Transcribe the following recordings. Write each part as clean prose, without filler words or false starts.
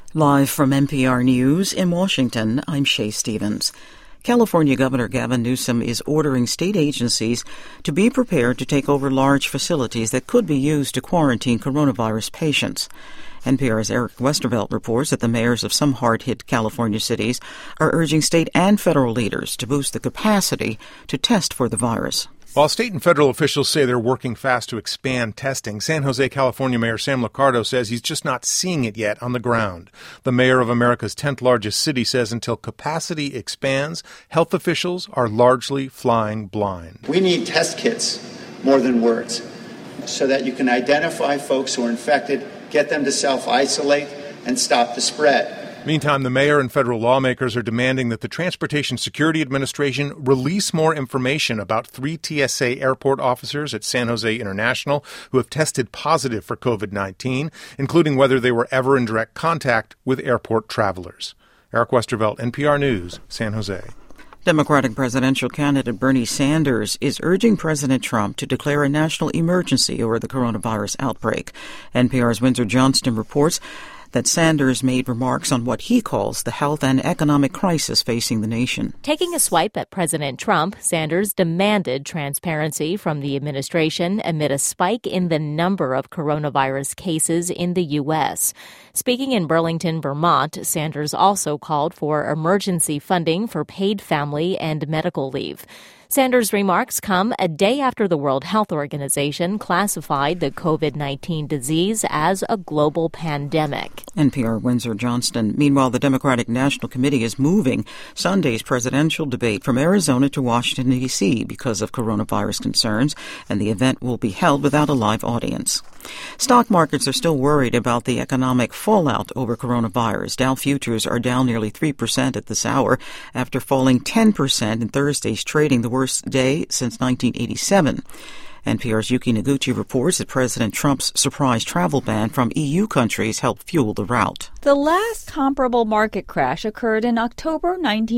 Live from NPR News in Washington, I'm Shay Stevens. California Governor Gavin Newsom is ordering state agencies to be prepared to take over large facilities that could be used to quarantine coronavirus patients. NPR's Eric Westervelt reports that the mayors of some hard-hit California cities are urging state and federal leaders to boost the capacity to test for the virus. While state and federal officials say they're working fast to expand testing, San Jose, California Mayor Sam Liccardo says he's just not seeing it yet on the ground. The mayor of America's 10th largest city says until capacity expands, health officials are largely flying blind. We need test kits more than words so that you can identify folks who are infected, get them to self-isolate, and stop the spread. Meantime, the mayor and federal lawmakers are demanding that the Transportation Security Administration release more information about 3 TSA airport officers at San Jose International who have tested positive for COVID-19, including whether they were ever in direct contact with airport travelers. Eric Westervelt, NPR News, San Jose. Democratic presidential candidate Bernie Sanders is urging President Trump to declare a national emergency over the coronavirus outbreak. NPR's Windsor Johnston reports that Sanders made remarks on what he calls the health and economic crisis facing the nation. Taking a swipe at President Trump, Sanders demanded transparency from the administration amid a spike in the number of coronavirus cases in the U.S. Speaking in Burlington, Vermont, Sanders also called for emergency funding for paid family and medical leave. Sanders' remarks come a day after the World Health Organization classified the COVID-19 disease as a global pandemic. NPR Windsor Johnston. Meanwhile, the Democratic National Committee is moving Sunday's presidential debate from Arizona to Washington, D.C. because of coronavirus concerns, and the event will be held without a live audience. Stock markets are still worried about the economic fallout over coronavirus. Dow futures are down nearly 3% at this hour after falling 10% in Thursday's trading, the worst day since 1987. NPR's Yuki Noguchi reports that President Trump's surprise travel ban from EU countries helped fuel the rout. The last comparable market crash occurred in October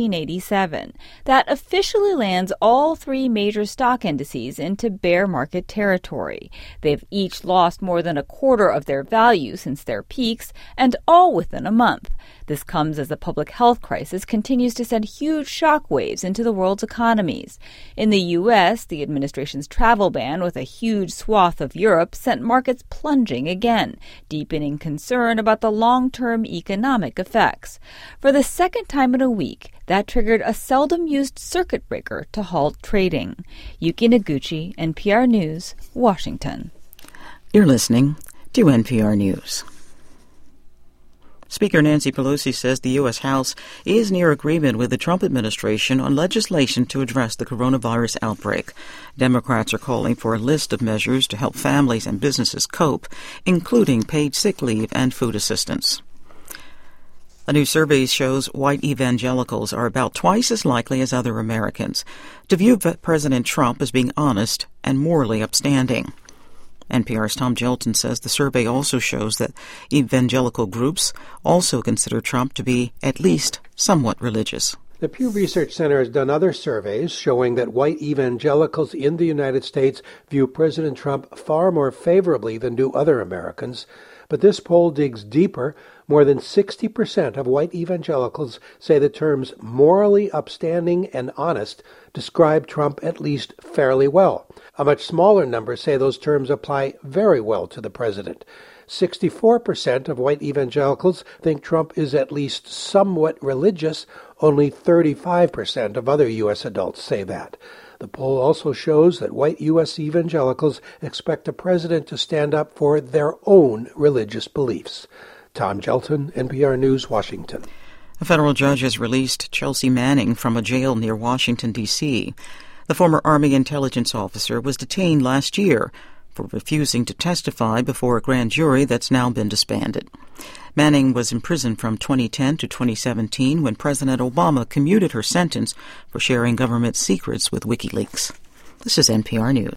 1987. That officially lands all 3 major stock indices into bear market territory. They've each lost more than a quarter of their value since their peaks, and all within a month. This comes as the public health crisis continues to send huge shockwaves into the world's economies. In the U.S., the administration's travel ban with a huge swath of Europe sent markets plunging again, deepening concern about the long-term economic effects. For the second time in a week, that triggered a seldom-used circuit breaker to halt trading. Yuki Noguchi, NPR News, Washington. You're listening to NPR News. Speaker Nancy Pelosi says the U.S. House is near agreement with the Trump administration on legislation to address the coronavirus outbreak. Democrats are calling for a list of measures to help families and businesses cope, including paid sick leave and food assistance. A new survey shows white evangelicals are about twice as likely as other Americans to view President Trump as being honest and morally upstanding. NPR's Tom Gjelten says the survey also shows that evangelical groups also consider Trump to be at least somewhat religious. The Pew Research Center has done other surveys showing that white evangelicals in the United States view President Trump far more favorably than do other Americans. But this poll digs deeper. More than 60% of white evangelicals say the terms morally upstanding and honest describe Trump at least fairly well. A much smaller number say those terms apply very well to the president. 64% of white evangelicals think Trump is at least somewhat religious. Only 35% of other U.S. adults say that. The poll also shows that white U.S. evangelicals expect a president to stand up for their own religious beliefs. Tom Gjelten, NPR News, Washington. A federal judge has released Chelsea Manning from a jail near Washington, D.C. The former Army intelligence officer was detained last year for refusing to testify before a grand jury that's now been disbanded. Manning was imprisoned from 2010 to 2017 when President Obama commuted her sentence for sharing government secrets with WikiLeaks. This is NPR News.